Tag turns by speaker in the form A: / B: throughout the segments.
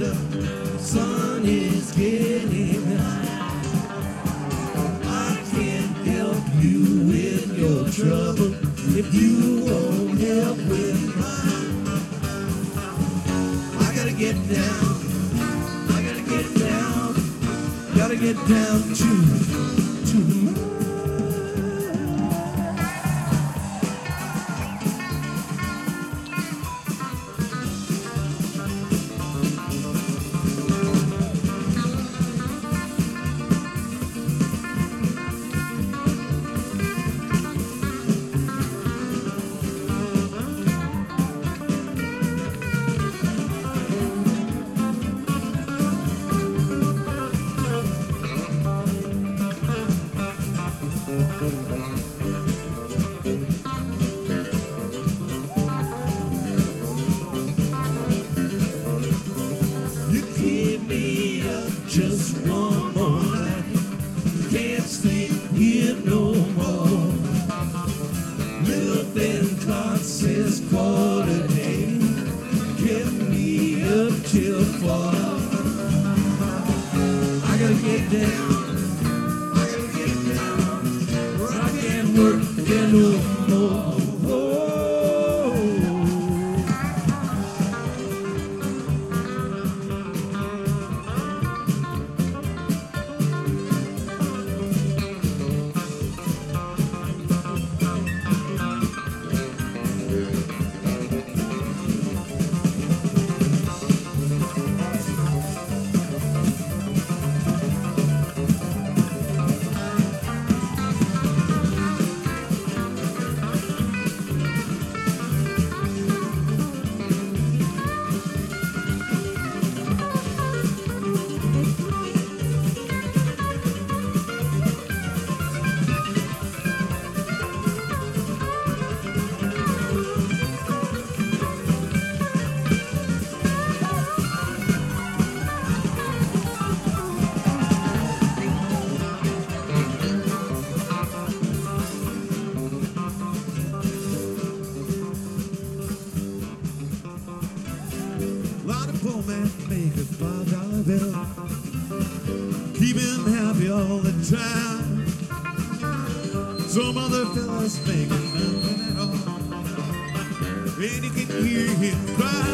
A: the sun is getting high. I can't help you with your trouble if you won't help with mine. I gotta get down, I gotta get down, gotta get down to mine. You keep me up just one more night. Can't sleep here no more. Little Ben Clark says quarter day. Kept me up till 4. I gotta get down, I gotta get down, or I can't work no more. Lot of poor man make a $5 bill, keep him happy all the time. Some other fellas make nothing at all, and you can hear him cry.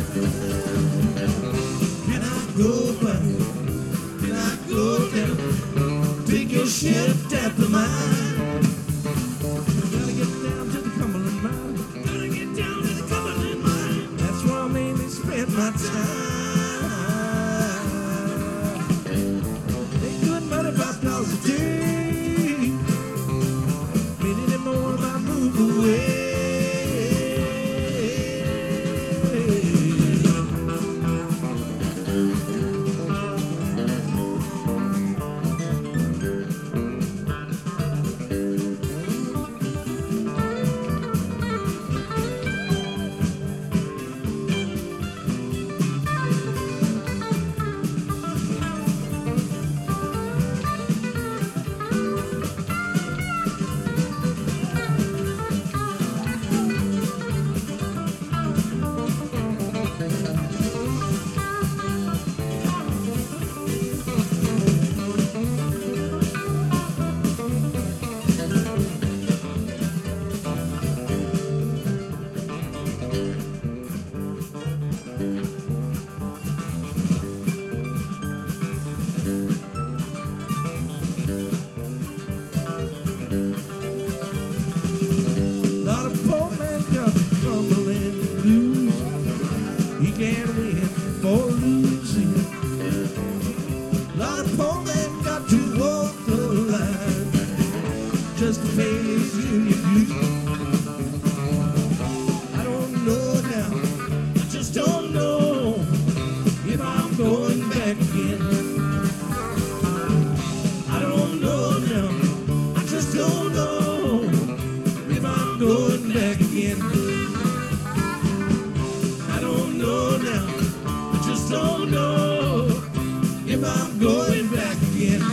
A: Can I go back? Can I go down? Take your shift after mine. Gotta get down to the Cumberland Mine. Gotta get down to the Cumberland Mine. That's where I mainly spend my time. Ain't good money, $5 a day. Many them more if I move away. Just to face you. I don't know now, I just don't know if I'm going back again. I don't know now, I just don't know if I'm going back again. I don't know now, I just don't know if I'm going back again.